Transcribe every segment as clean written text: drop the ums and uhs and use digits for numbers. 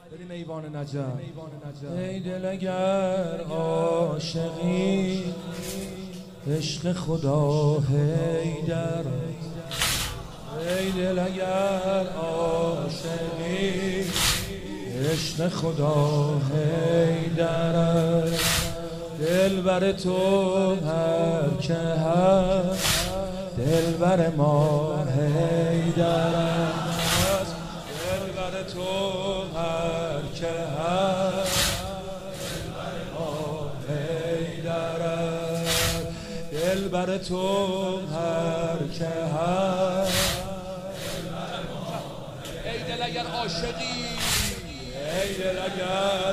بریم ایوان نجف. ای دل اگر عاشقی عشق خدا حیدر، ای دل اگر عاشقی عشق خدا حیدر، دل بر تو هر که هست دل بر ما حیدر است، دل بر تو هر که هست دل بر ما حیدر است، دل بر تو هر که هست دل بر ما. ای دل اگر عاشقی، ای دل اگر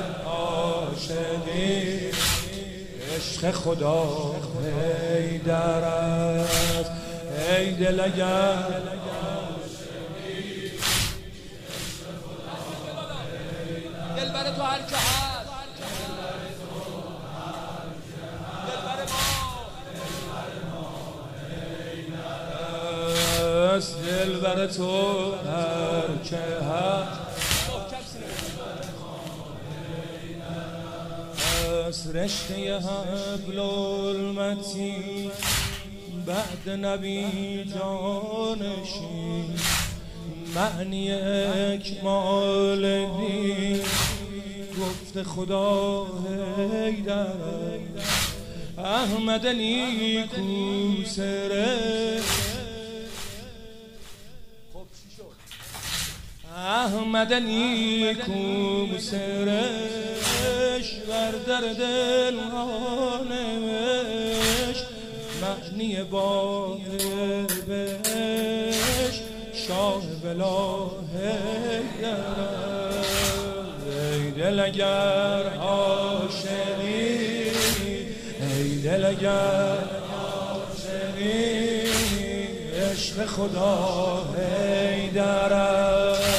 عاشقی عشق خدا حیدر است، ای دل اگر عاشقی عشق خدا حیدر، دل بر تو هر که هست دل بر ما حیدر است، دل بر تو هر که هست رشته حبل المتین بعد نبی جانشین، معنی اکمال دین گفت خدا حیدر، احمد نیکو سرشت احمد نیکو سرش بر در دل ها نوشت، معنی باقی بهش شاه بلا حیدر، ای دل اگر عاشقی، ای دل اگر عاشقی عشق خدا حیدر است.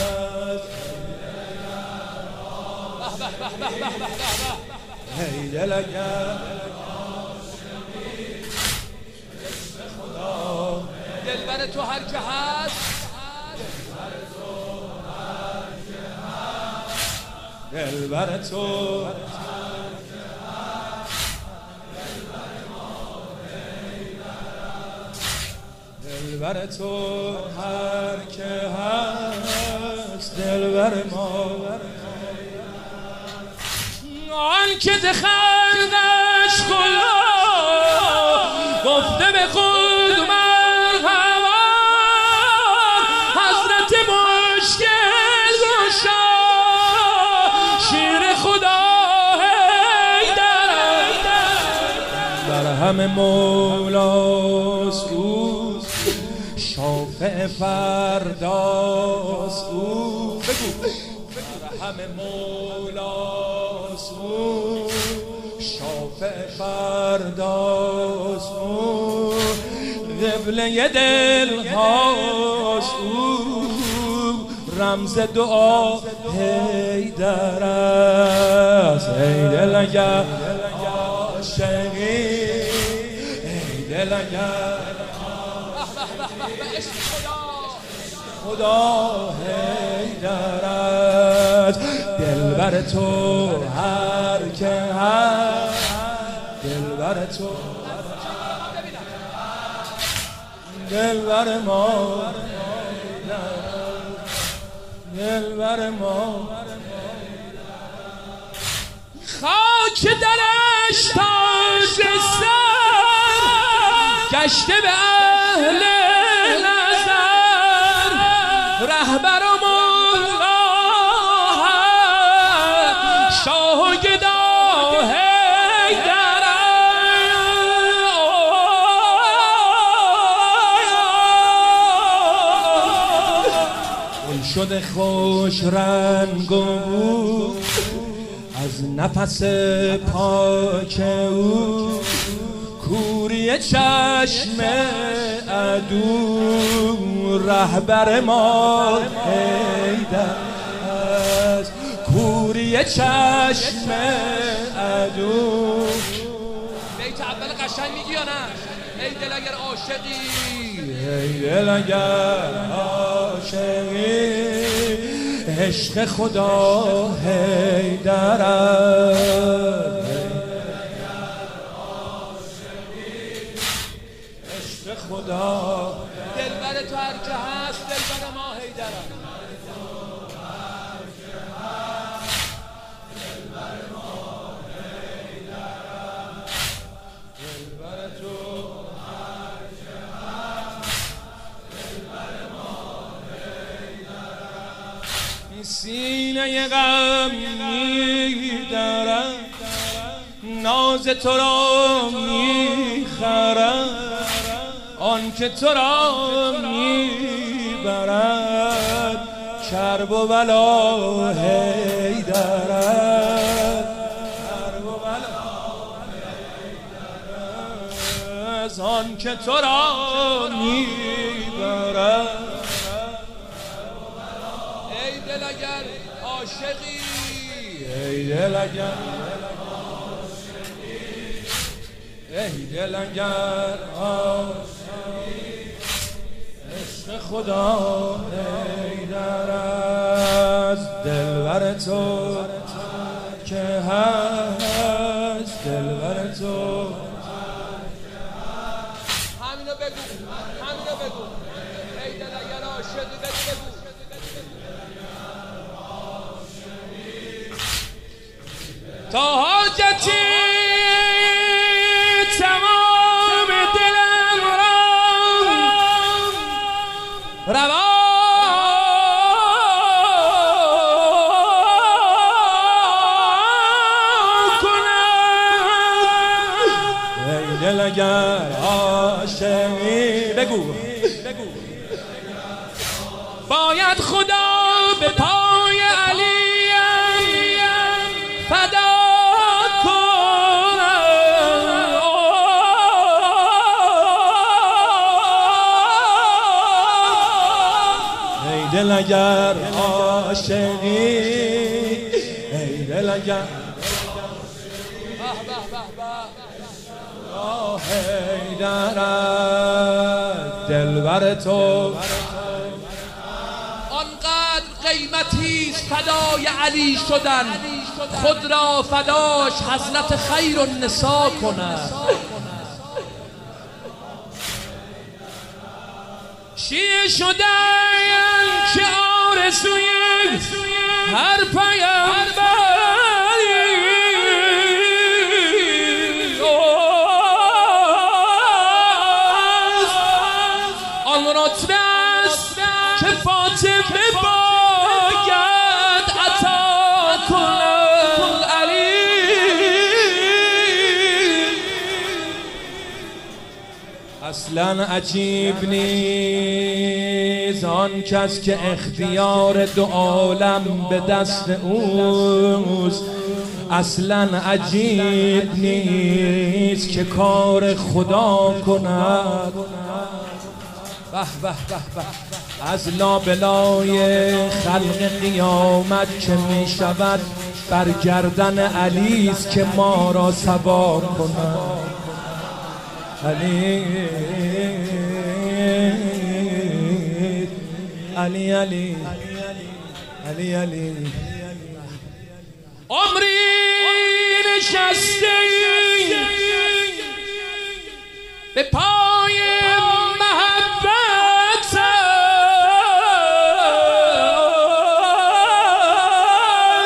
ای دل اگر عاشقی عشق خدا، دل بر تو هر که هست دل بر تو هر که هست دل بر ما حیدر، دل بر تو هر که هست دل بر ما. آن که دخندش خدا گفته به خود مرحبا، حضرت مشکل گشا شیر خدا حیدر، در همه مولاست او، شافع فرداست او، بگو همه مولاست او، شافع فرداست او، قبله دل هاست او، رمز دعا حیدر است، ای دل اگر عاشقی، ای دل اگر خدا حیدر است، دل بر تو هر که هست دل بر تو دل بر ما دل بر ما. خاک درش تاج سر گشته به اهل نظر، رهبر و مولا شاه و گدا حیدر، گل شده خوش رنگ و بو از نفس پاک او، کوری چشم عدو رهبر ما حیدر است، کوری چشم عدو. بیت اول قشنگ میگی یا نه؟ ای دل اگر عاشقی، ای دل اگر عاشقی عشق خدا حیدر است، عشق خدا دلبر تو هر که هست دلبر ما حیدر است. سینه غم می‌دارم، ناز تو را می‌خرم، آن که تو را میبرد کرب و بلا حیدر است، کرب و بلا حیدر است، آن که تو را میبرد. ای دل اگر عاشقی، ای دل اگر عاشقی، ای دل اگر عاشقی، عشق خدا حیدر است، دلبر تو که هست، دلبر تو همینو بگو، همینو بگو. ای دل اگر عاشقی بگو. تا حاجتی تمام دلم را روا کنم، ای دل اگر عاشقی بگو باید خدا به پای علی فدا کنم، ای دل اگر عاشقی، ای دل اگر حیدر است، دلبر تو آنقدر قیمتیست فدای علی شدن، خود را فداش حضرت خیر النساء کند. شیعه شدن که آرزوی هر پیامبری، آن رتبه است که فاطمه باید عطا کند علی. اصلا عجیب نیست آن کس که اختیار دو عالم به دست اوست، اصلا عجیب نیست که کار خدا کند. به به به به از لابلای خلق قیامت که می شود بر گردن علی است که ما را سوار کند. علی علی علی علی علی عمری نشسته به پای محبت،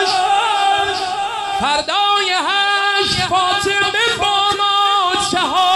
فردای هشت فاطمه با ما شهادت